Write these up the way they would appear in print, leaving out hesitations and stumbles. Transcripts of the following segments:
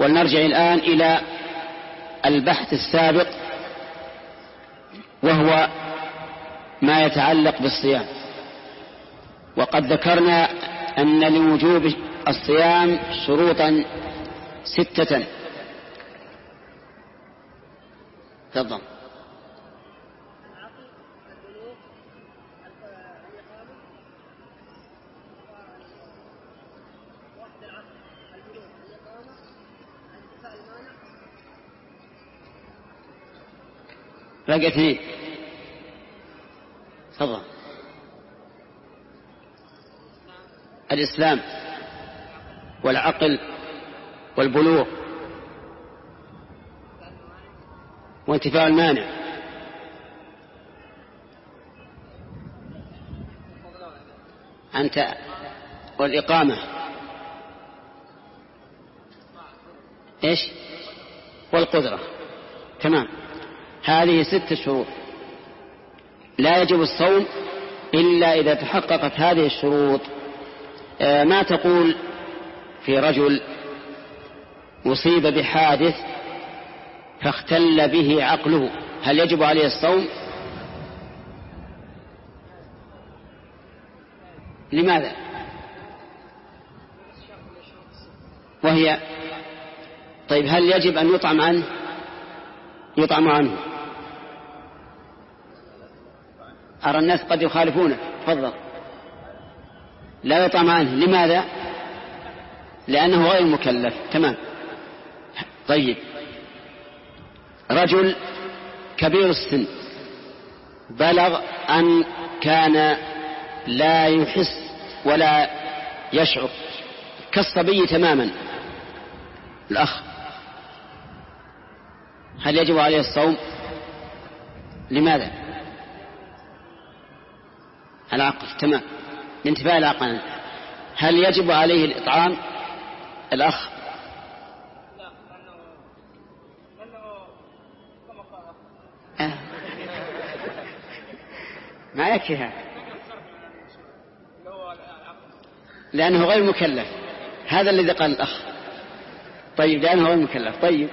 ولنرجع الآن إلى البحث السابق، وهو ما يتعلق بالصيام. وقد ذكرنا أن لوجوب الصيام شروطا 6. تفضل. باقي 2. تفضل. الإسلام والعقل والبلوغ وانتفاء المانع. أنت والإقامة إيش؟ والقدرة. تمام. هذه 6 شروط. لا يجب الصوم إلا إذا تحققت هذه الشروط. ما تقول في رجل مصيب بحادث فاختل به عقله، هل يجب عليه الصوم؟ لماذا؟ وهي طيب هل يجب أن يطعم عنه؟ يطعم عنه. أرى الناس قد يخالفونه. تفضل. لا يطعم عنه. لماذا؟ لأنه غير مكلف. تمام. طيب رجل كبير السن بلغ أن كان لا يحس ولا يشعر كالصبي تماما، الأخ، هل يجب عليه الصوم؟ لماذا؟ العقل. تمام. لانتفاء العقل. هل يجب عليه الإطعام الأخ؟ ما يكفي هذا لأنه غير مكلف. هذا الذي قال الأخ. طيب لأنه غير مكلف. طيب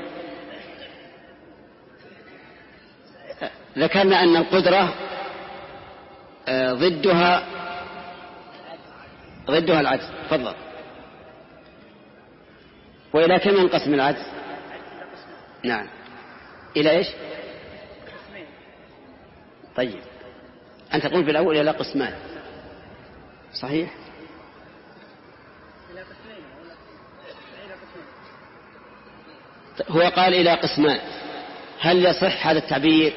ذكرنا أن القدرة ضدها العجز. تفضل. وإلى كم ينقسم العجز؟ نعم. إلى إيش؟ طيب أنت تقول في الأول إلى قسمان، صحيح؟ هو قال إلى قسمان. هل يصح هذا التعبير؟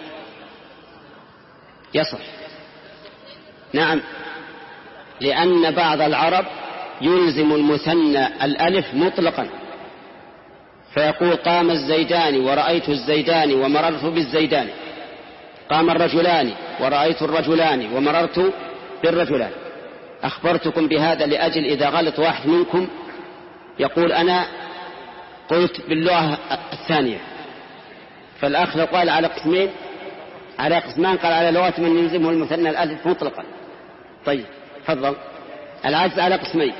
يصح. نعم. لأن بعض العرب يلزم المثنى الألف مطلقا، فيقول قام الزيدان ورأيت الزيدان ومررت بالزيدان، قام الرجلان ورأيت الرجلان ومررت بالرجلان. أخبرتكم بهذا لأجل إذا غلط واحد منكم يقول أنا قلت باللغة الثانية. فالأخ لو قال على قسمين على قسمان قال على لغة من يلزمه المثنى الألف مطلقا. طيب تفضل. العجز على قسمين.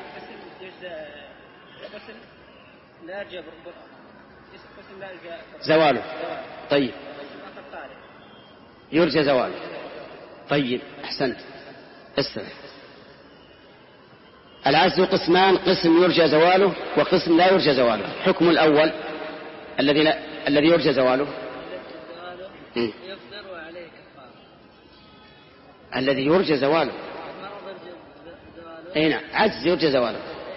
زواله. طيب يرجى زواله. طيب أحسنت. استمع. العجز قسمان، قسم يرجى زواله وقسم لا يرجى زواله. حكم الأول الذي يرجى زواله الذي يرجى زواله. أي نعم. عجز يرجى زواله.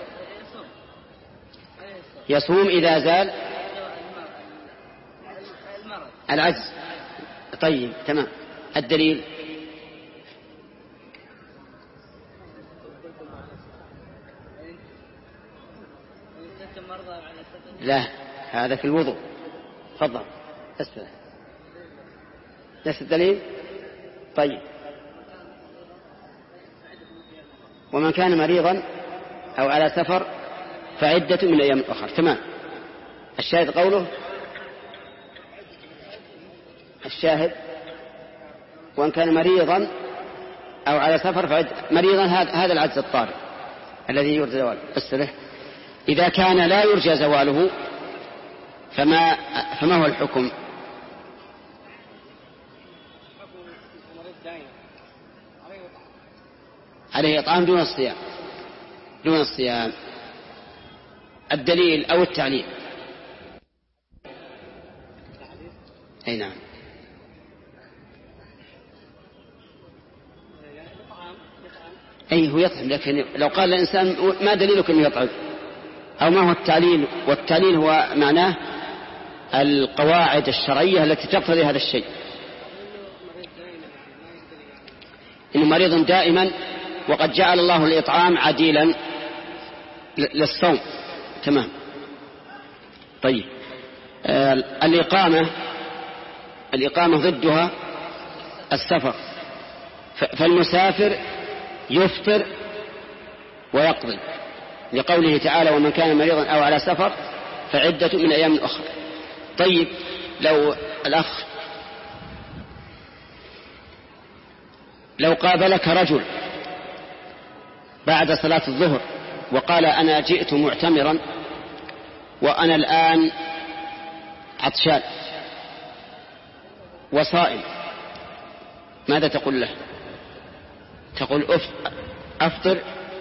يصوم إذا زال العجز. طيب تمام. الدليل؟ لا، هذا في الوضوء. تفضل. اسمع. ليس الدليل؟ طيب. ومن كان مريضا أو على سفر فعدة من أيام أخرى. تمام. الشاهد قوله الشاهد وأن كان مريضا أو على سفر فعدة. مريضا هذا العجز الطارئ الذي يرجى زواله. السلح. إذا كان لا يرجى زواله فما هو الحكم؟ عليه إطعام دون الصيام. الدليل أو التعليل؟ أي نعم. أي هو يطعم، لكن لو قال الإنسان ما دليلك أنه يطعم، أو ما هو التعليل؟ والتعليل هو معناه القواعد الشرعية التي تقتضي هذا الشيء. إنه مريض دائما وقد جعل الله الإطعام عديلا للصوم. تمام. طيب، الإقامة ضدها السفر، فالمسافر يفطر ويقضي لقوله تعالى ومن كان مريضا أو على سفر فعدة من أيام أخرى. طيب، لو قابلك رجل بعد صلاة الظهر وقال أنا جئت معتمرا وأنا الآن عطشان وصائم، ماذا تقول له؟ تقول أفطر.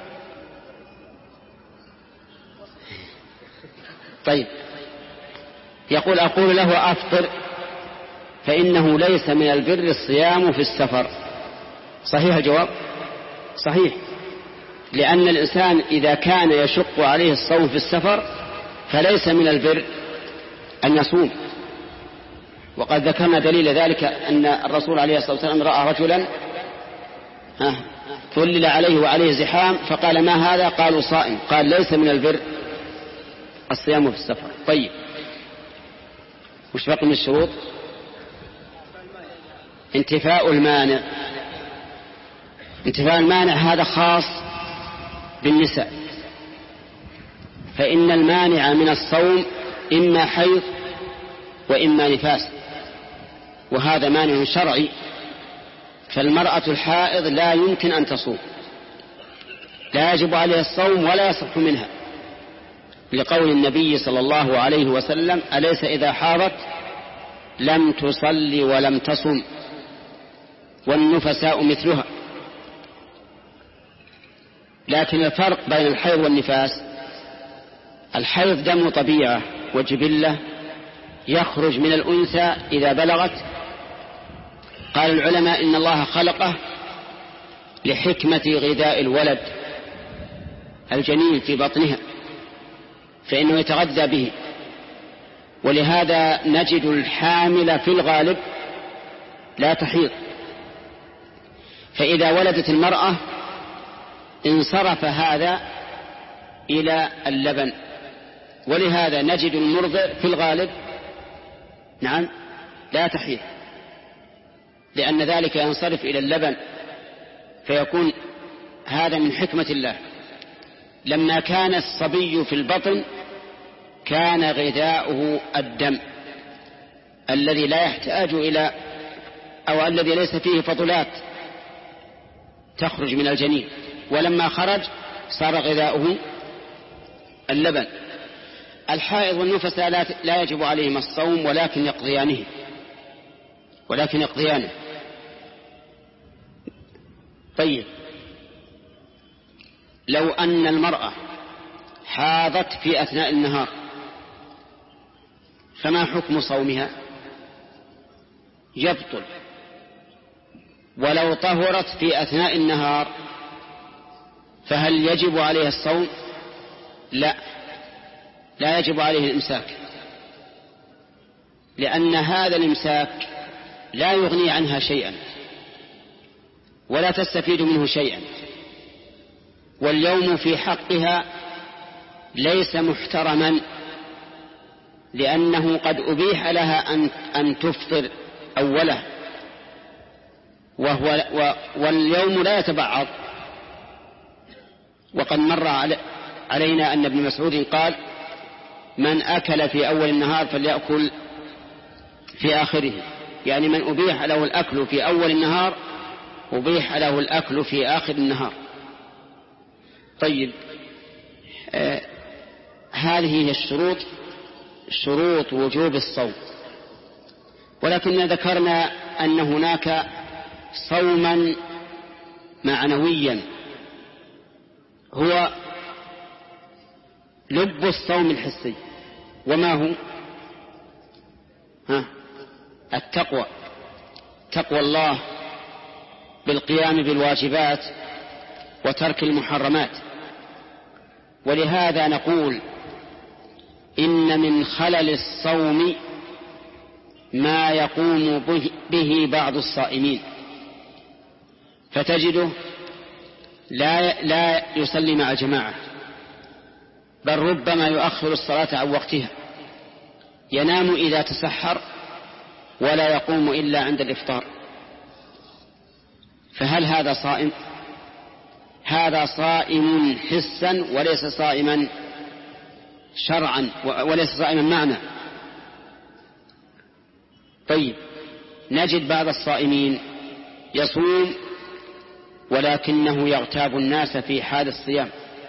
طيب، يقول أقول له أفطر فإنه ليس من البر الصيام في السفر. صحيح الجواب؟ صحيح، لأن الإنسان إذا كان يشق عليه الصوم في السفر فليس من البر أن يصوم. وقد ذكرنا دليل ذلك أن الرسول عليه الصلاة والسلام رأى رجلا ثلل عليه وعليه زحام فقال ما هذا؟ قالوا صائم. قال ليس من البر الصيام في السفر. طيب، وش بقي من الشروط؟ انتفاء المانع. انتفاء المانع هذا خاص بالنساء، فإن المانع من الصوم إما حيض وإما نفاس، وهذا مانع شرعي، فالمرأة الحائض لا يمكن أن تصوم، لا يجب عليها الصوم ولا يصح منها، لقول النبي صلى الله عليه وسلم أليس إذا حاضت لم تصلي ولم تصم والنفساء مثلها. لكن الفرق بين الحيض والنفاس، الحيض دم طبيعة وجبلة يخرج من الأنثى إذا بلغت. قال العلماء إن الله خلقه لحكمة غذاء الولد الجنين في بطنها، فإنه يتغذى به، ولهذا نجد الحامل في الغالب لا تحيض، فإذا ولدت المرأة انصرف هذا إلى اللبن، ولهذا نجد المرضع في الغالب نعم لا تحيض، لأن ذلك ينصرف إلى اللبن، فيكون هذا من حكمة الله. لما كان الصبي في البطن كان غذاؤه الدم الذي لا يحتاج إلى أو الذي ليس فيه فضلات تخرج من الجنين، ولما خرج صار غذاؤه اللبن. الحائض والنفس لا يجب عليهما الصوم ولكن يقضيانه. طيب، لو أن المرأة حاضت في أثناء النهار فما حكم صومها؟ يبطل. ولو طهرت في أثناء النهار فهل يجب عليها الصوم؟ لا يجب عليه الإمساك، لأن هذا الإمساك لا يغني عنها شيئا ولا تستفيد منه شيئا، واليوم في حقها ليس محترما، لأنه قد أبيح لها أن تفطر أوله، واليوم لا يتبعض. وقد مر علينا أن ابن مسعود قال من أكل في أول النهار فليأكل في آخره، يعني من أبيح له الأكل في أول النهار أبيح له الأكل في آخر النهار. طيب، هذه هي شروط وجوب الصوم. ولكننا ذكرنا أن هناك صوما معنويا هو لب الصوم الحسي. وما هو؟ التقوى، تقوى الله بالقيام بالواجبات وترك المحرمات. ولهذا نقول إن من خلل الصوم ما يقوم به بعض الصائمين، فتجده لا يصلي مع الجماعة، بل ربما يؤخر الصلاة عن وقتها، ينام إذا تسحر ولا يقوم إلا عند الإفطار. فهل هذا صائم؟ هذا صائم حسا وليس صائما شرعا، وليس صائما معنى. طيب، نجد بعض الصائمين يصوم ولكنه يغتاب الناس في حال الصيام،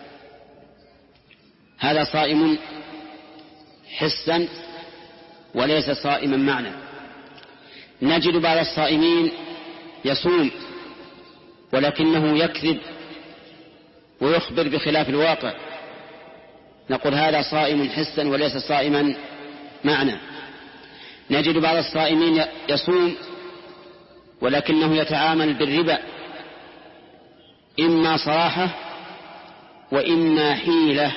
هذا صائم حسا وليس صائما معنى. نجد بعض الصائمين يصوم ولكنه يكذب ويخبر بخلاف الواقع، نقول هذا صائم حسا وليس صائما معنى. نجد بعض الصائمين يصوم ولكنه يتعامل بالربا، إما صراحة وإما حيلة،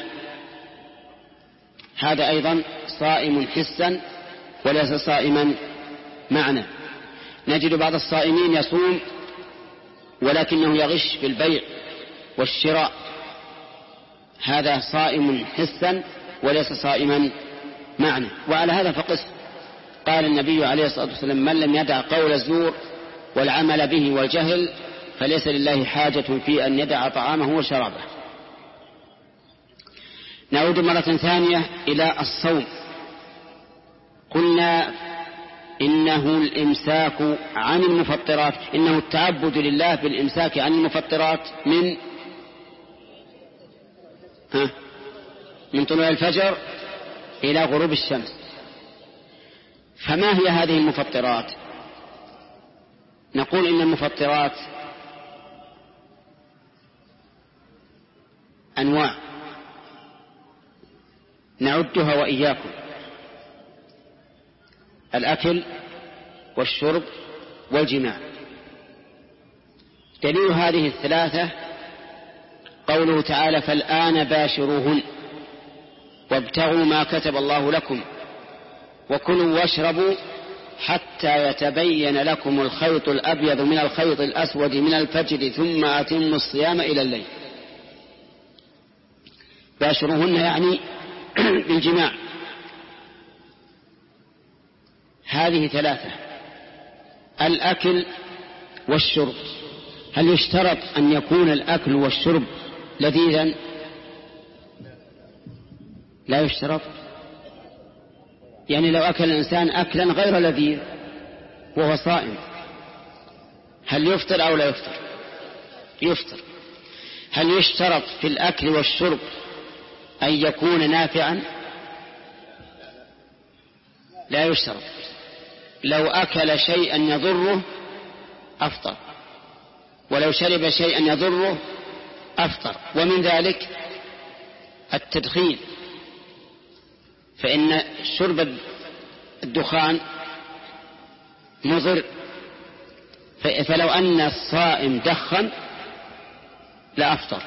هذا أيضا صائم حسا وليس صائما معنى. نجد بعض الصائمين يصوم ولكنه يغش في البيع والشراء، هذا صائم حسا وليس صائما معنى. وعلى هذا فقس قال النبي عليه الصلاة والسلام: من لم يدع قول الزور والعمل به والجهل فليس لله حاجة في أن يدع طعامه وشرابه. نعود مرة ثانية إلى الصوم. قلنا إنه الإمساك عن المفطرات، إنه التعبد لله بالإمساك عن المفطرات من طلوع الفجر إلى غروب الشمس. فما هي هذه المفطرات؟ نقول إن المفطرات أنواع نعدها وإياكم: الأكل والشرب والجماع. دليل هذه الثلاثة قوله تعالى: فالآن باشروهن وابتغوا ما كتب الله لكم وكلوا واشربوا حتى يتبين لكم الخيط الأبيض من الخيط الأسود من الفجر ثم أتموا الصيام إلى الليل. باشروهن يعني بالجماع. هذه ثلاثة: الأكل والشرب. هل يشترط أن يكون الأكل والشرب لذيذا؟ لا يشترط. يعني لو أكل الإنسان أكلا غير لذيذ وهو صائم هل يفطر أو لا يفطر؟ يفطر. هل يشترط في الأكل والشرب أن يكون نافعا؟ لا يشترط. لو أكل شيئا يضره أفطر، ولو شرب شيئا يضره أفطر. ومن ذلك التدخين، فإن شرب الدخان مضر، فلو أن الصائم دخن لأفطر.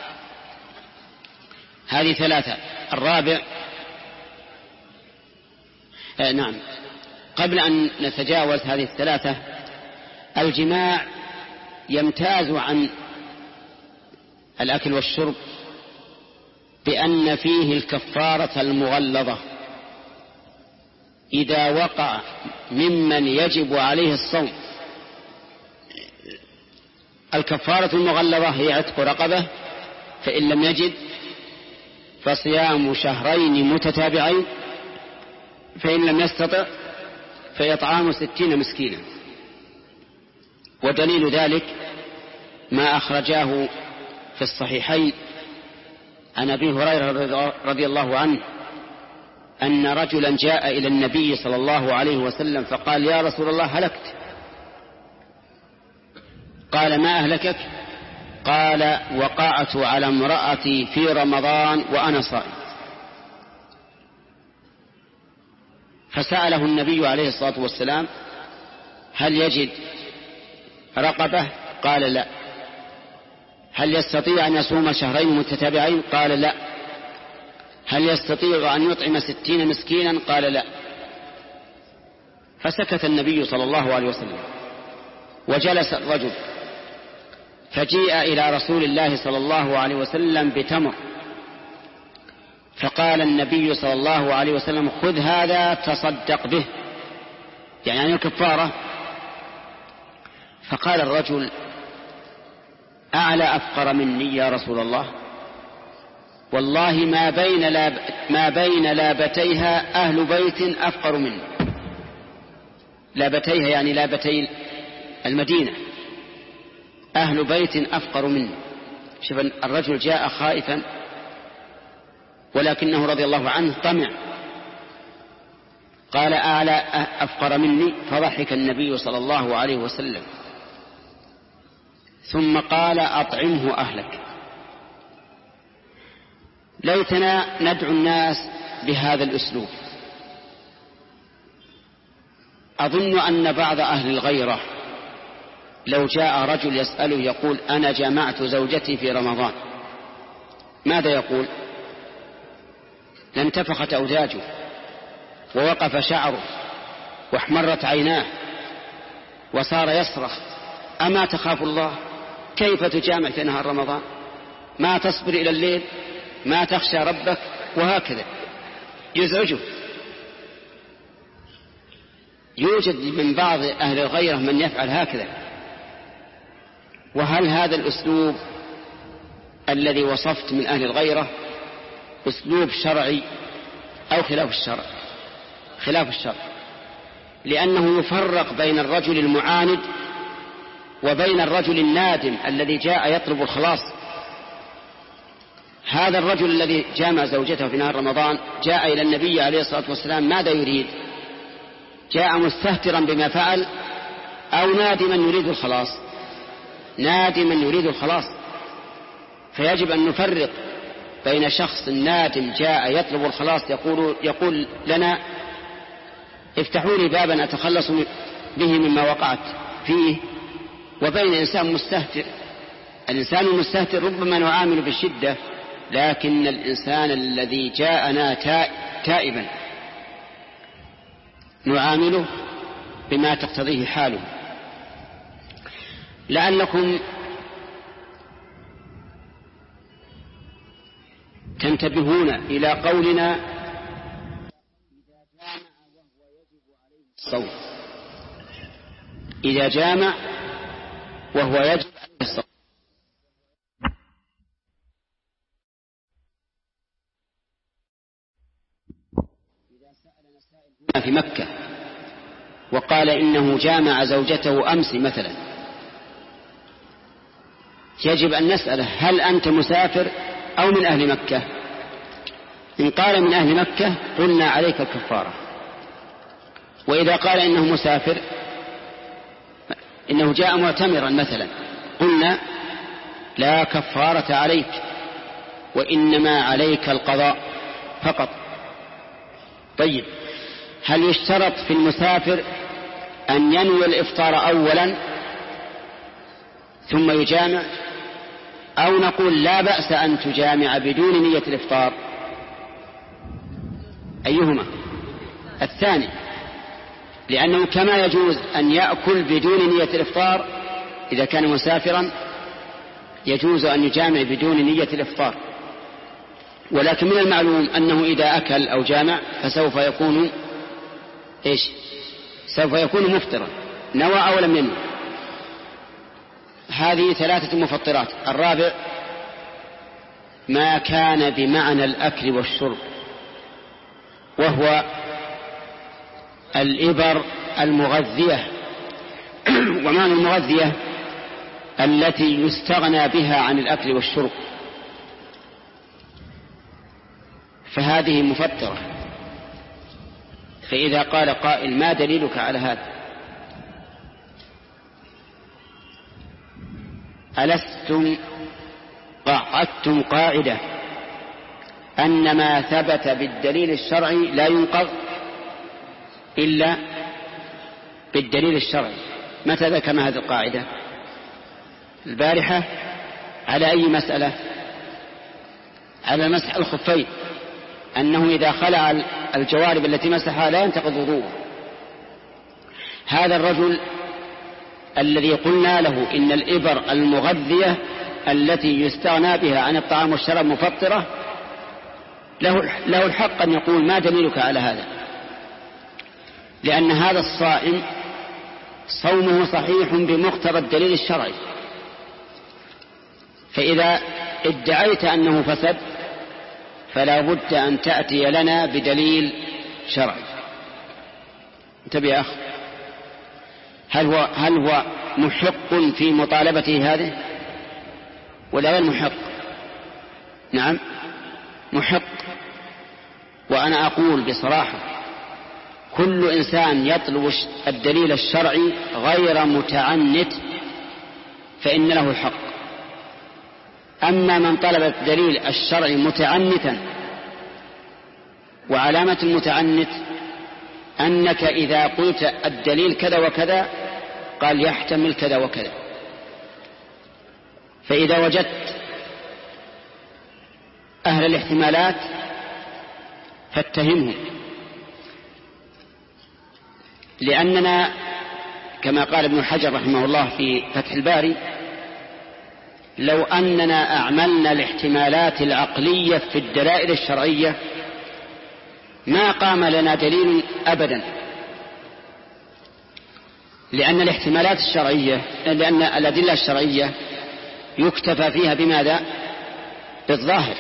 هذه ثلاثة. الرابع نعم، قبل أن نتجاوز هذه الثلاثة، الجماع يمتاز عن الأكل والشرب بأن فيه الكفارة المغلظة إذا وقع ممن يجب عليه الصوم. الكفارة المغلظة هي عتق رقبة، فإن لم يجد فصيام شهرين متتابعين، فإن لم يستطع فيطعام 60 مسكينا. ودليل ذلك ما أخرجاه في الصحيحين عن أبي هريرة رضي الله عنه أن رجلا جاء إلى النبي صلى الله عليه وسلم فقال: يا رسول الله هلكت. قال: ما أهلكك؟ قال: وقعت على امرأتي في رمضان وأنا صائم. فسأله النبي عليه الصلاة والسلام: هل يجد رقبة؟ قال: لا. هل يستطيع أن يصوم شهرين متتابعين؟ قال: لا. هل يستطيع أن يطعم 60 مسكينا؟ قال: لا. فسكت النبي صلى الله عليه وسلم، وجلس الرجل، فجيء إلى رسول الله صلى الله عليه وسلم بتمر، فقال النبي صلى الله عليه وسلم: خذ هذا تصدق به، يعني الكفارة. فقال الرجل: أعلى أفقر مني يا رسول الله؟ والله ما بين لابتيها أهل بيت أفقر مني. لابتيها يعني لابتي المدينة، أهل بيت أفقر مني. شوف الرجل جاء خائفا، ولكنه رضي الله عنه طمع. قال: أعلى أفقر مني. فضحك النبي صلى الله عليه وسلم، ثم قال: أطعمه أهلك. ليتنا ندعو الناس بهذا الأسلوب. أظن أن بعض أهل الغيرة لو جاء رجل يسأله يقول: أنا جمعت زوجتي في رمضان، ماذا يقول؟ لانتفخت أوداجه، ووقف شعره، واحمرت عيناه، وصار يصرخ: أما تخاف الله؟ كيف تجامع في نهار رمضان؟ ما تصبر إلى الليل؟ ما تخشى ربك؟ وهكذا يزعجه. يوجد من بعض أهل الغيرة من يفعل هكذا. وهل هذا الأسلوب الذي وصفت من أهل الغيرة أسلوب شرعي أو خلاف الشرع؟ خلاف الشرع، لأنه يفرق بين الرجل المعاند وبين الرجل النادم الذي جاء يطلب الخلاص. هذا الرجل الذي جامع زوجته في نهار رمضان جاء إلى النبي عليه الصلاة والسلام، ماذا يريد؟ جاء مستهترا بما فعل أو نادما يريد الخلاص؟ نادما يريد الخلاص. فيجب أن نفرق بين شخص نادم جاء يطلب الخلاص يقول لنا: افتحوا لي بابا أتخلص به مما وقعت فيه، وبين إنسان مستهتر. الإنسان المستهتر ربما نعامل بالشدة، لكن الإنسان الذي جاءنا تائبا نعامله بما تقتضيه حاله. لعلكم تنتبهون إلى قولنا: الصوم. إذا جامع وهو يجب عليه الصوم. إذا سألنا سائل في مكة وقال إنه جامع زوجته أمس مثلا، يجب أن نسأله: هل أنت مسافر أو من أهل مكة؟ إن قال من أهل مكة قلنا: عليك الكفارة. وإذا قال إنه مسافر، إنه جاء معتمرا مثلا، قلنا: لا كفارة عليك، وإنما عليك القضاء فقط. طيب، هل يشترط في المسافر أن ينوي الإفطار أولا ثم يجامع، أو نقول لا بأس أن تجامع بدون نية الإفطار؟ أيهما؟ الثاني، لأنه كما يجوز أن يأكل بدون نية الإفطار إذا كان مسافرا، يجوز أن يجامع بدون نية الإفطار. ولكن من المعلوم أنه إذا أكل أو جامع فسوف يكون إيش؟ سوف يكون مفطرا، نوى أو لم ينوي. هذه 3 مفطرات. الرابع: ما كان بمعنى الأكل والشرب، وهو الإبر المغذية. ومعنى المغذية التي يستغنى بها عن الأكل والشرب، فهذه مفطرة. فإذا قال قائل ما دليلك على هذا؟ ألستم قعدتم قاعدة أن ما ثبت بالدليل الشرعي لا ينقض إلا بالدليل الشرعي؟ متى ذكرنا هذه القاعدة؟ البارحة. على أي مسألة؟ على مسح الخفين، أنه إذا خلع الجوارب التي مسحها لا ينتقض وضوءه. هذا الرجل الذي قلنا له إن الإبر المغذية التي يستغنى بها عن الطعام والشراب مفطرة، له الحق أن يقول ما دليلك على هذا؟ لأن هذا الصائم صومه صحيح بمقتضى الدليل الشرعي، فإذا ادعيت أنه فسد فلا بد أن تأتي لنا بدليل شرعي. انتبه يا أخ، هل هو محق في مطالبته هذه ولا غير محق؟ نعم محق. وأنا أقول بصراحة كل إنسان يطلب الدليل الشرعي غير متعنت فإن له الحق. أما من طلب الدليل الشرعي متعنتا، وعلامة المتعنت أنك إذا قلت الدليل كذا وكذا قال يحتمل كذا وكذا، فإذا وجدت أهل الاحتمالات فاتهمهم، لأننا كما قال ابن حجر رحمه الله في فتح الباري لو أننا أعملنا الاحتمالات العقلية في الدلائل الشرعية ما قام لنا دليل أبدا، لأن الاحتمالات الشرعية، لأن الأدلة الشرعية يكتفى فيها بماذا؟ بالظاهر،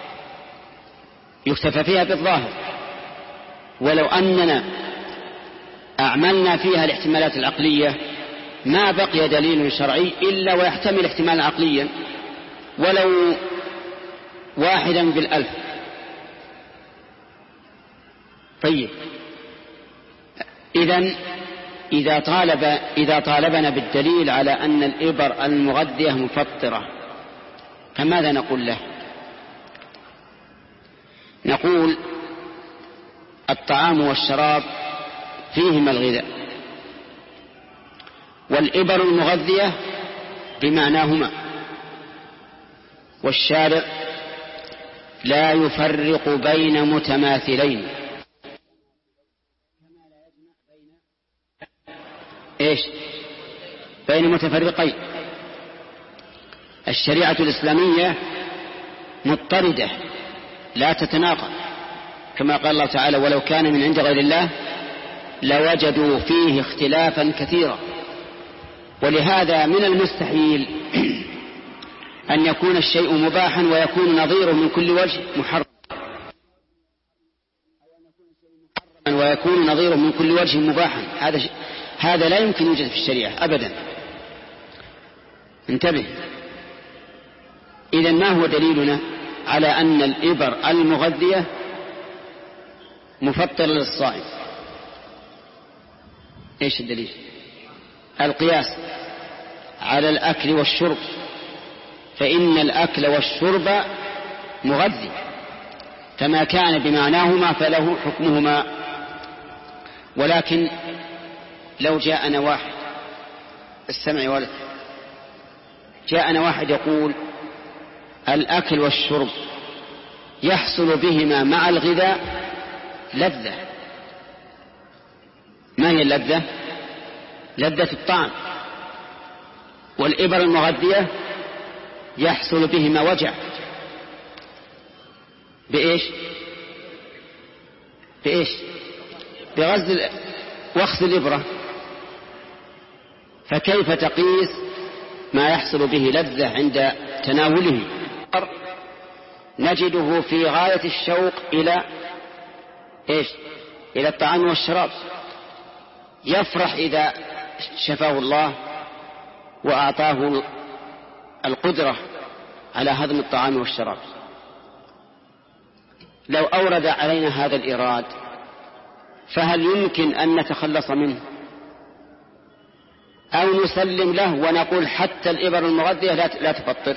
يكتفى فيها بالظاهر. ولو أننا أعملنا فيها الاحتمالات العقلية ما بقي دليل شرعي إلا ويحتمل احتمالا عقليا ولو واحدا بالألف. طيب إذا طالبنا بالدليل على أن الإبر المغذية مفطرة فماذا نقول له؟ نقول الطعام والشراب فيهما الغذاء، والإبر المغذية بمعناهما، والشارع لا يفرق بين متماثلين. إيش؟ بين متفرقين. الشريعة الإسلامية مضطردة لا تتناقض، كما قال الله تعالى ولو كان من عند غير الله لوجدوا فيه اختلافا كثيرا. ولهذا من المستحيل أن يكون الشيء مباحا ويكون نظيره من كل وجه محرم، ويكون نظيره من كل وجه مباحا. هذا لا يمكن يوجد في الشريعة أبدا. انتبه. إذن ما هو دليلنا على أن الإبر المغذية مفطر للصائم؟ إيش الدليل؟ القياس على الأكل والشرب، فإن الأكل والشرب مغذي، فما كان بمعناهما فله حكمهما. ولكن لو جاءنا واحد السمع والد جاءنا واحد يقول الأكل والشرب يحصل بهما مع الغذاء لذة. ما هي اللذة؟ لذة الطعام. والإبر المغذية يحصل بهما وجع. بإيش؟ وخز الإبرة. فكيف تقيس ما يحصل به لذة عند تناوله؟ نجده في غاية الشوق إلى إيش؟ إلى الطعام والشراب. يفرح إذا شفاه الله وأعطاه القدرة على هضم الطعام والشراب. لو أورد علينا هذا الإيراد فهل يمكن أن نتخلص منه أو نسلم له ونقول حتى الإبر المغذية لا تفطر،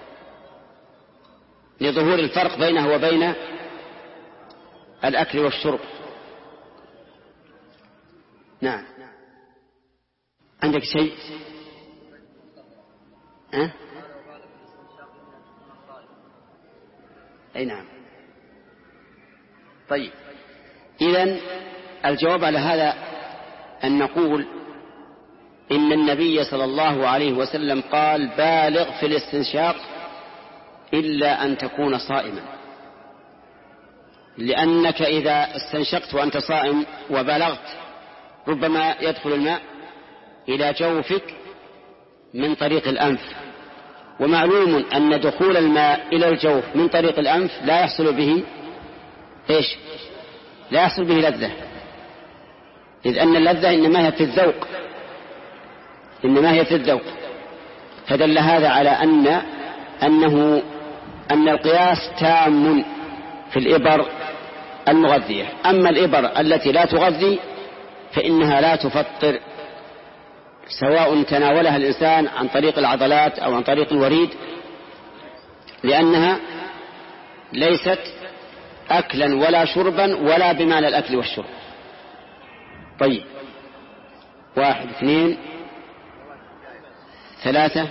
لظهور الفرق بينه وبين الأكل والشرب؟ نعم. عندك شيء؟ أي نعم. طيب، إذن الجواب على هذا أن نقول إن النبي صلى الله عليه وسلم قال: بالغ في الاستنشاق إلا أن تكون صائما، لأنك إذا استنشقت وأنت صائم وبلغت ربما يدخل الماء إلى جوفك من طريق الأنف، ومعلوم أن دخول الماء إلى الجوف من طريق الأنف لا يحصل به إيش؟ لا يحصل به لذة، إذ أن اللذة إنما هي في الذوق، إنما هي في الذوق. فدل هذا على أن القياس تام في الإبر المغذية. أما الإبر التي لا تغذي فإنها لا تفطر، سواء تناولها الإنسان عن طريق العضلات أو عن طريق الوريد، لأنها ليست أكلا ولا شربا ولا بمعنى الأكل والشرب. طيب، 1 2 3،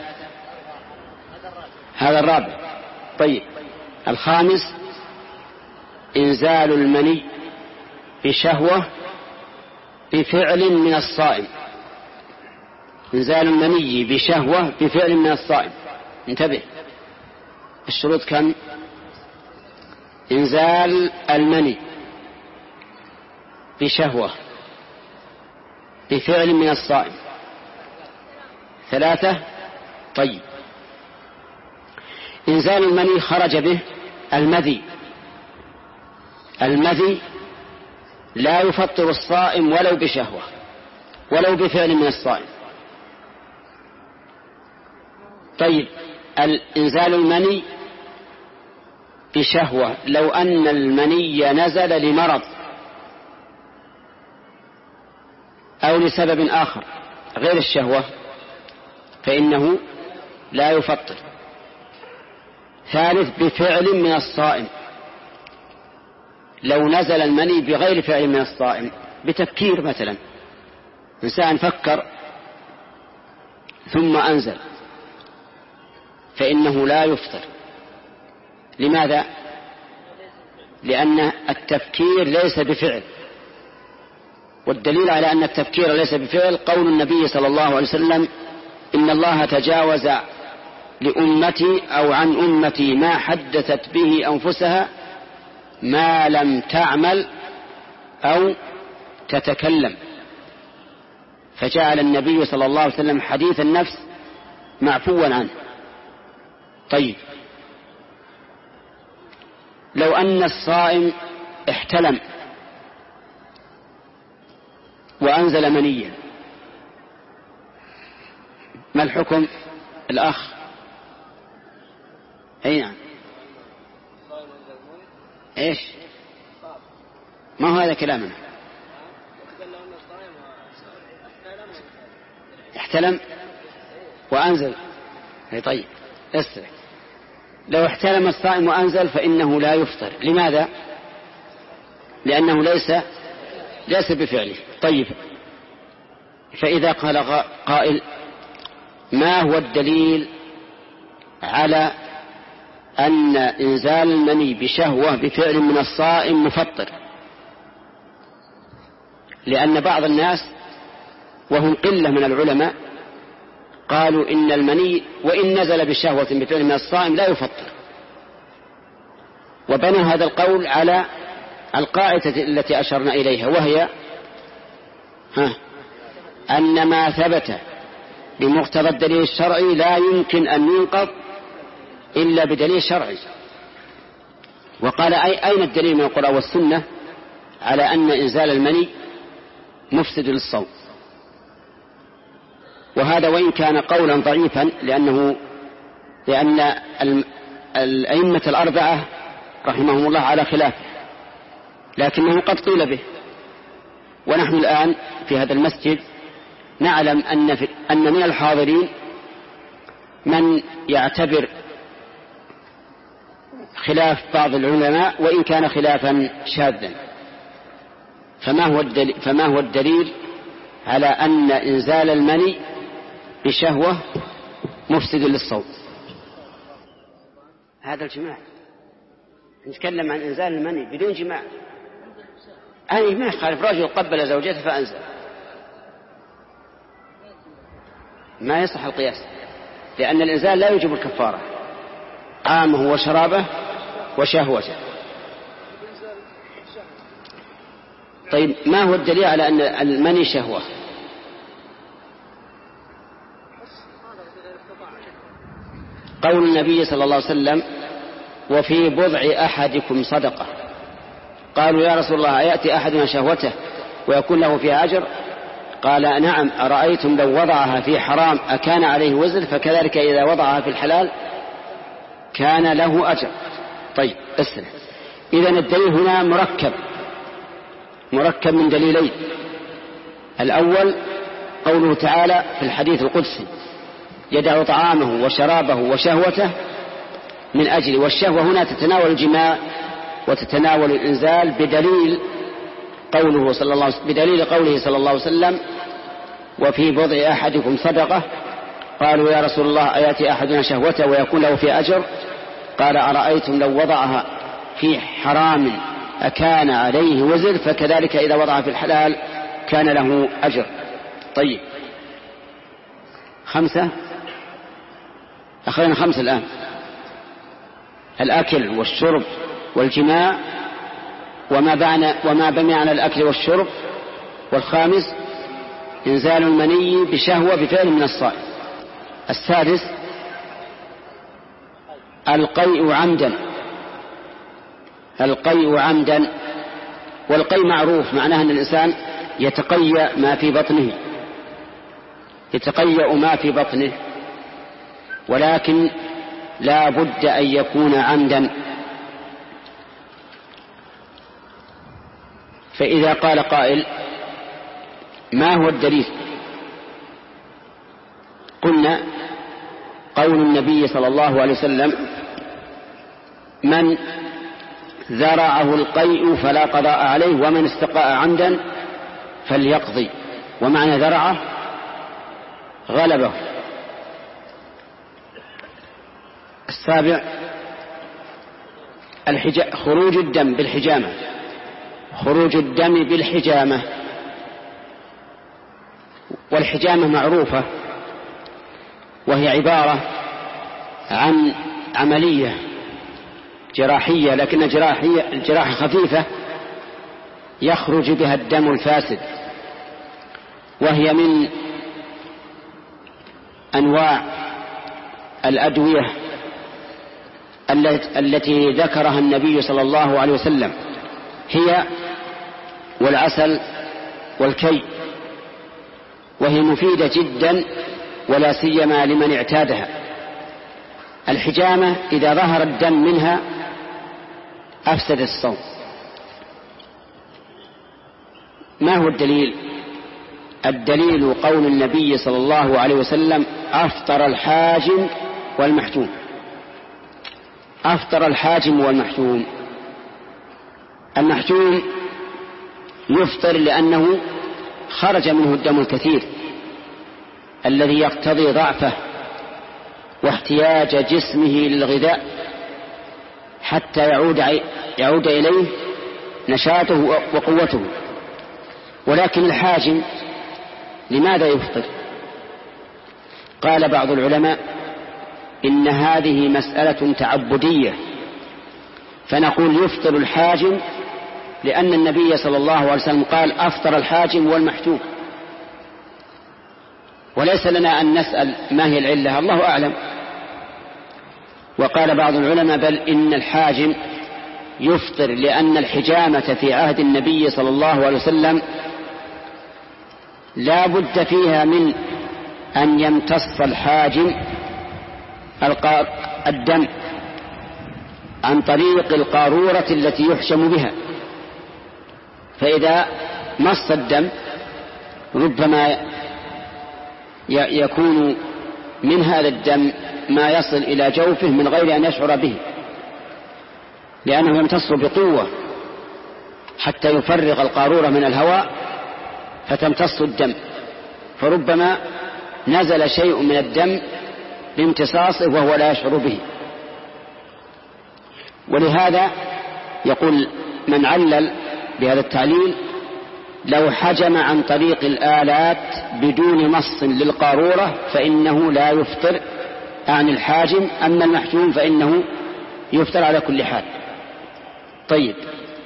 هذا الرابع. طيب، الخامس: إنزال المني بشهوة بفعل من الصائم. إنزال المني بشهوة بفعل من الصائم. انتبه، الشروط كم؟ إنزال المني بشهوة بفعل من الصائم 3. طيب، إنزال المني خرج به المذي لا يفطر الصائم ولو بشهوة ولو بفعل من الصائم. طيب، إنزال المني بشهوة لو أن المني نزل لمرض أو لسبب آخر غير الشهوة فإنه لا يفطر. 3. بفعل من الصائم، لو نزل المني بغير فعل من الصائم، بتفكير مثلا، إنسان فكر ثم أنزل، فإنه لا يفطر. لماذا؟ لأن التفكير ليس بفعل، والدليل على أن التفكير ليس بفعل قول النبي صلى الله عليه وسلم: إن الله تجاوز لأمتي أو عن أمتي ما حدثت به أنفسها ما لم تعمل أو تتكلم. فجعل النبي صلى الله عليه وسلم حديث النفس معفوا عنه. طيب، لو أن الصائم احتلم وأنزل منيا، ما الحكم؟ الأخ أي نعم. إيش؟ ما هو هذا كلامنا؟ احتلم وأنزل. طيب، استرك. لو احتلم الصائم وأنزل فإنه لا يفطر. لماذا؟ لأنه ليس بفعله. طيب، فإذا قال قائل: ما هو الدليل على أن إنزال المني بشهوة بفعل من الصائم مفطر؟ لأن بعض الناس وهم قلة من العلماء قالوا إن المني وإن نزل بشهوة بفعل من الصائم لا يفطر، وبنى هذا القول على القاعدة التي أشرنا إليها، وهي أن ما ثبت بمقتضى الدليل الشرعي لا يمكن أن ينقض إلا بدليل شرعي. وقال: أين الدليل من القرآن والسنة على أن إنزال المني مفسد للصوم؟ وهذا وإن كان قولا ضعيفا لأن الأئمة الأربعة رحمهم الله على خلافه، لكنه قد قيل به. ونحن الآن في هذا المسجد نعلم أن من الحاضرين من يعتبر خلاف بعض العلماء وإن كان خلافا شاذا. فما هو الدليل على أن إنزال المني بشهوة مفسد للصوم؟ هذا الجماع، نتكلم عن إنزال المني بدون جماع. أي ما يخالف، رجل قبل زوجته فأنزل، ما يصح القياس، لأن الإنزال لا يوجب الكفارة، عامه وشرابه وشهوته. طيب ما هو الدليل على أن المني شهوة؟ قول النبي صلى الله عليه وسلم: وفي بضع أحدكم صدقة. قالوا: يا رسول الله، أيأتي أحدنا شهوته ويكون له فيها أجر؟ قال: نعم، أرأيتم لو وضعها في حرام أكان عليه وزر؟ فكذلك إذا وضعها في الحلال كان له أجر. طيب اسمع، إذن الدليل هنا مركب من دليلين. الأول قوله تعالى في الحديث القدسي: يدع طعامه وشرابه وشهوته من أجل. والشهوة هنا تتناول الجماع وتتناول الإنزال بدليل قوله صلى الله عليه وسلم: وفي بضع أحدكم صدقة. قالوا: يا رسول الله، أيأتي أحدنا شهوته ويكون له في أجر؟ قال: أرأيتم لو وضعها في حرام أكان عليه وزر؟ فكذلك إذا وضعها في الحلال كان له أجر. طيب 5 أخذنا 5 الآن: الأكل والشرب والجماع وما بمعنى الأكل والشرب. والخامس إنزال المني بشهوة بفعل من الصائم. السادس القيء عمدا. والقيء معروف معناه أن الإنسان يتقيأ ما في بطنه، ولكن لا بد أن يكون عمدا. فإذا قال قائل: ما هو الدليل؟ قلنا: قول النبي صلى الله عليه وسلم: من ذرعه القيء فلا قضاء عليه، ومن استقاء عمدا فليقضي. ومعنى ذرعه غلبه. السابع خروج الدم بالحجامة. والحجامة معروفة، وهي عبارة عن عملية جراحية، لكن الجراحة خفيفة يخرج بها الدم الفاسد، وهي من أنواع الأدوية التي ذكرها النبي صلى الله عليه وسلم، هي والعسل والكي، وهي مفيدة جدا ولا سيما لمن اعتادها. الحجامة إذا ظهر الدم منها أفسد الصوم. ما هو الدليل؟ الدليل قول النبي صلى الله عليه وسلم: أفطر الحاجم والمحجوم. أفطر الحاجم والمحجوم. المحجوم يفطر لأنه خرج منه الدم الكثير الذي يقتضي ضعفه واحتياج جسمه للغذاء حتى يعود إليه نشاطه وقوته. ولكن الحاجم لماذا يفطر؟ قال بعض العلماء: إن هذه مسألة تعبدية، فنقول يفطر الحاجم لأن النبي صلى الله عليه وسلم قال: أفطر الحاجم والمحجوم. وليس لنا أن نسأل ما هي العلة، الله أعلم. وقال بعض العلماء: بل إن الحاجم يفطر لأن الحجامة في عهد النبي صلى الله عليه وسلم لا بد فيها من أن يمتص الحاجم الدم عن طريق القارورة التي يحشم بها، فإذا مص الدم ربما يكون من هذا الدم ما يصل إلى جوفه من غير أن يشعر به، لأنه يمتص بقوة حتى يفرغ القارورة من الهواء فتمتص الدم، فربما نزل شيء من الدم بامتصاصه وهو لا يشعر به. ولهذا يقول من علل بهذا التعليل: لو حجم عن طريق الآلات بدون مص للقارورة فإنه لا يفطر عن الحاجم، أما المحجوم فإنه يفطر على كل حال. طيب،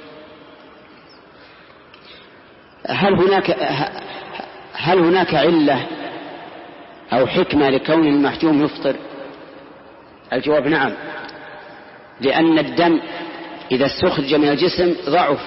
هل هناك علة أو حكمة لكون المحجوم يفطر؟ الجواب نعم، لأن الدم إذا استخرج من الجسم ضعف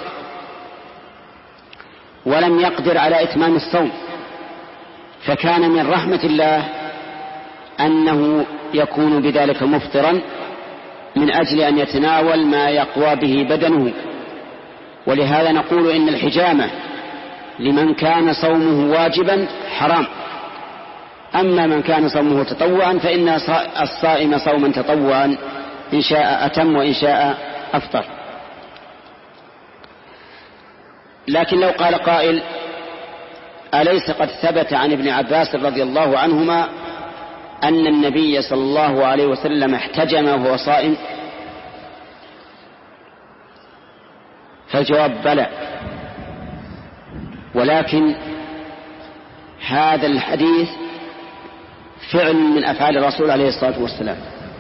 ولم يقدر على إتمام الصوم، فكان من رحمة الله أنه يكون بذلك مفطرا من أجل أن يتناول ما يقوى به بدنه. ولهذا نقول إن الحجامة لمن كان صومه واجبا حرام، أما من كان صومه تطوعا فإن الصائم صوما تطوعا إن شاء أتم وإن شاء أفطر. لكن لو قال قائل: أليس قد ثبت عن ابن عباس رضي الله عنهما أن النبي صلى الله عليه وسلم احتجم وهو صائم؟ فالجواب بلى، ولكن هذا الحديث فعل من أفعال الرسول عليه الصلاة والسلام،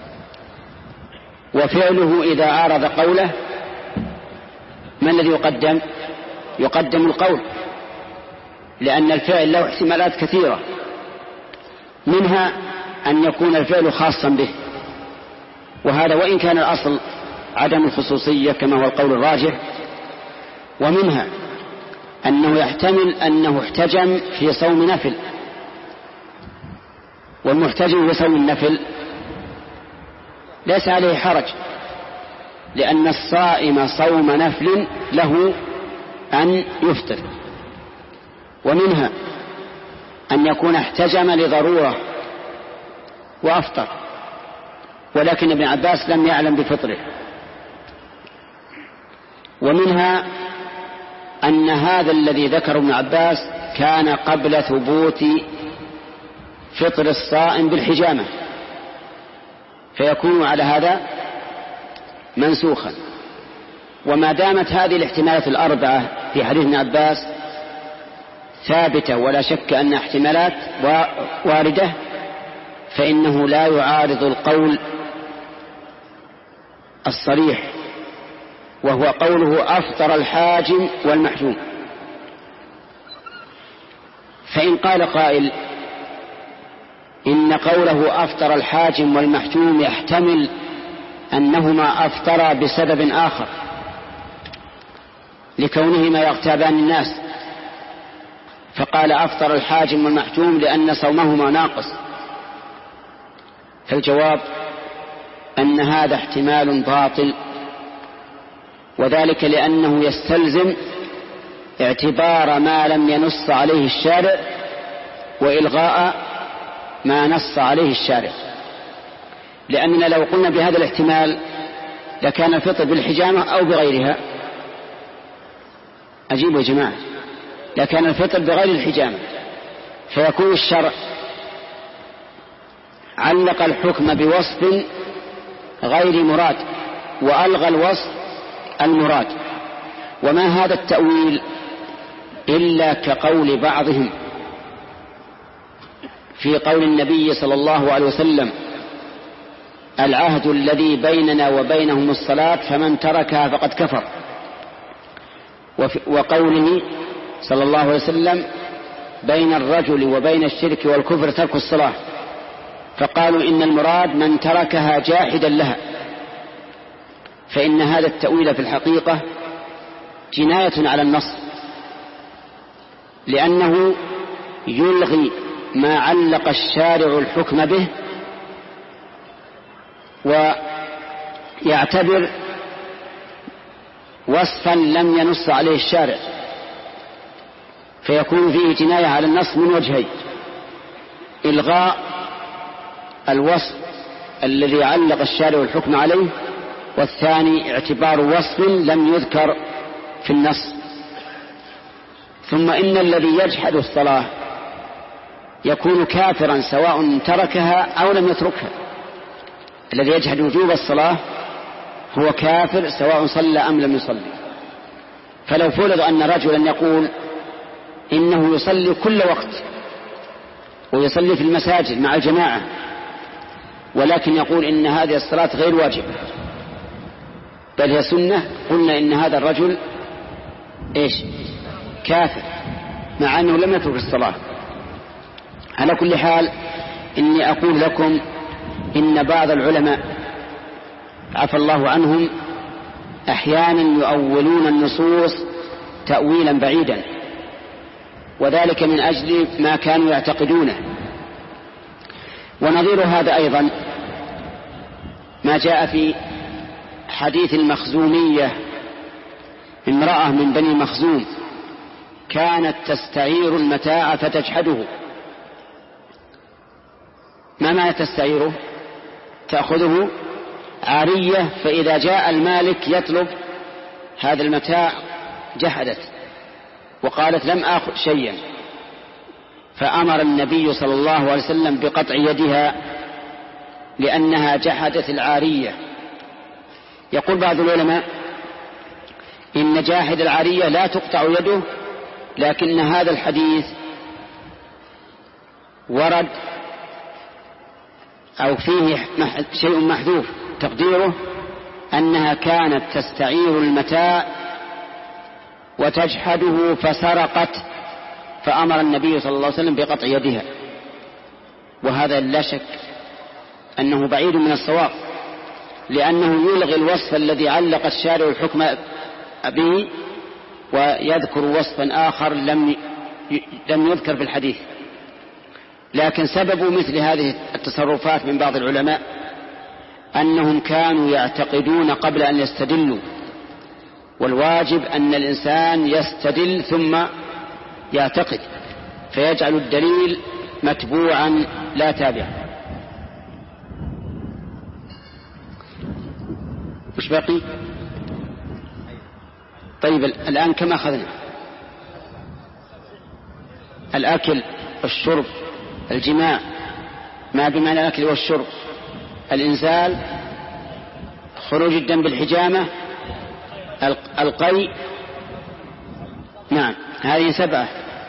وفعله إذا عارض قوله ما الذي يقدم؟ يقدم القول، لأن الفعل له احتمالات كثيرة، منها أن يكون الفعل خاصا به، وهذا وإن كان الأصل عدم الخصوصية كما هو القول الراجح، ومنها أنه يحتمل أنه احتجم في صوم نفل، والمحتجم في صوم النفل ليس عليه حرج، لأن الصائم صوم نفل له أن يفطر. ومنها أن يكون احتجم لضرورة وأفطر، ولكن ابن عباس لم يعلم بفطره. ومنها أن هذا الذي ذكر ابن عباس كان قبل ثبوت فطر الصائم بالحجامة، فيكون على هذا منسوخا. وما دامت هذه الاحتمالات الأربعة في حديث ابن عباس ثابتة ولا شك أن احتمالات واردة، فإنه لا يعارض القول الصريح وهو قوله أفطر الحاجم والمحجوم. فإن قال قائل إن قوله أفطر الحاجم والمحجوم يحتمل أنهما أفطرا بسبب آخر لكونهما يغتابان الناس، فقال أفطر الحاجم والمحجوم لأن صومهما ناقص، فالجواب أن هذا احتمال باطل، وذلك لأنه يستلزم اعتبار ما لم ينص عليه الشارع وإلغاء ما نص عليه الشارع. لأننا لو قلنا بهذا الاحتمال لكان الفطر بالحجامة أو بغيرها. أجيبوا يا جماعة، لكان الفطر بغير الحجامة، فيكون الشرع علق الحكم بوصف غير مراد وألغى الوصف المراد. وما هذا التأويل إلا كقول بعضهم في قول النبي صلى الله عليه وسلم: العهد الذي بيننا وبينهم الصلاة فمن تركها فقد كفر، وقوله صلى الله عليه وسلم: بين الرجل وبين الشرك والكفر ترك الصلاة، فقالوا إن المراد من تركها جاحدا لها. فإن هذا التأويل في الحقيقة جناية على النص، لأنه يلغي ما علق الشارع الحكم به ويعتبر وصفا لم ينص عليه الشارع. فيكون فيه جناية على النص من وجهين: إلغاء الوصف الذي علق الشارع الحكم عليه، والثاني اعتبار وصف لم يذكر في النص. ثم إن الذي يجحد الصلاة يكون كافرا سواء تركها أو لم يتركها. الذي يجحد وجوب الصلاة هو كافر سواء صلى أم لم يصلي. فلو فرض أن رجلا يقول إنه يصلي كل وقت ويصلي في المساجد مع الجماعة، ولكن يقول إن هذه الصلاة غير واجبة بل هي سنة، قلنا إن هذا الرجل كافر مع أنه لم يترك الصلاة. على كل حال إني أقول لكم إن بعض العلماء عفى الله عنهم أحيانا يؤولون النصوص تأويلا بعيدا، وذلك من أجل ما كانوا يعتقدونه. ونظير هذا أيضا ما جاء في حديث المخزومية: امرأة من بني مخزوم كانت تستعير المتاع فتجحده. ما معنى تستعيره؟ تأخذه عارية، فإذا جاء المالك يطلب هذا المتاع جحدت وقالت لم آخذ شيئا، فأمر النبي صلى الله عليه وسلم بقطع يدها لأنها جحدت العارية. يقول بعض العلماء إن جاحد العارية لا تقطع يده، لكن هذا الحديث ورد أو فيه شيء محذوف تقديره أنها كانت تستعير المتاع وتجحده فسرقت، فأمر النبي صلى الله عليه وسلم بقطع يدها. وهذا لا شك أنه بعيد من الصواب، لأنه يلغي الوصف الذي علق الشارع الحكم به ويذكر وصفا آخر لم يذكر في الحديث. لكن سبب مثل هذه التصرفات من بعض العلماء أنهم كانوا يعتقدون قبل أن يستدلوا، والواجب أن الإنسان يستدل ثم يعتقد، فيجعل الدليل متبوعا لا تابعا. مش باقي؟ طيب الآن كما أخذنا الأكل والشرب، الجماع، ما بمعنى الأكل والشرب، الإنزال، خروج الدم بالحجامة، القيء، نعم هذه 7.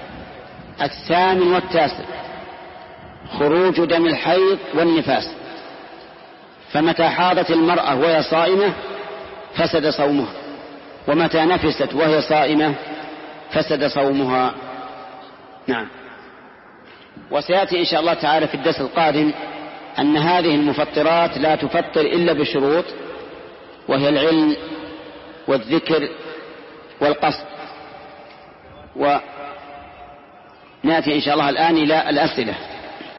8 و9 خروج دم الحيض والنفاس. فمتى حاضت المرأة وهي صائمة فسد صومها، ومتى نفست وهي صائمة فسد صومها. نعم. وسيأتي إن شاء الله تعالى في الدرس القادم أن هذه المفطرات لا تفطر إلا بشروط، وهي العلم والذكر والقصد. ونأتي إن شاء الله الآن إلى الأسئلة.